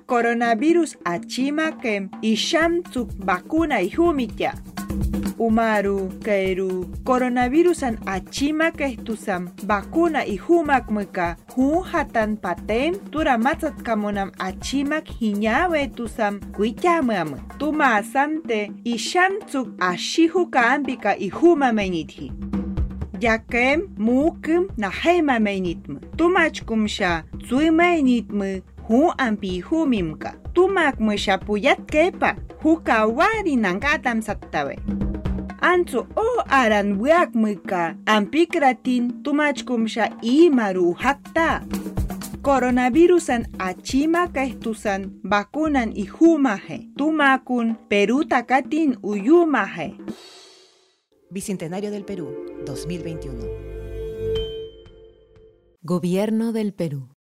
coronavirus achimake ishamtsuk vacuna ihumita. Umaru, Keiru, coronavirusan achimake tusam vacuna ihumakmuka hatan patem turamatzat kamonam achimak hiñawe tusam kuityamam. Tuma asante ishamtsuk ashihuka ambika ihumamenithi. Yakem mukim nahema menitm. Tumachkumsha tsuimenitm hu ampi humimka. Tumakmusha puyat kepa huka wari nangatam sattawe. Anzu o aran wiakmuka ampikratin tumachkumsha imaru hakta. Coronavirusan achimaka estusan vacunan ihumaje. Tumakun perutakatin uyumaje. Bicentenario del Perú, 2021. Gobierno del Perú.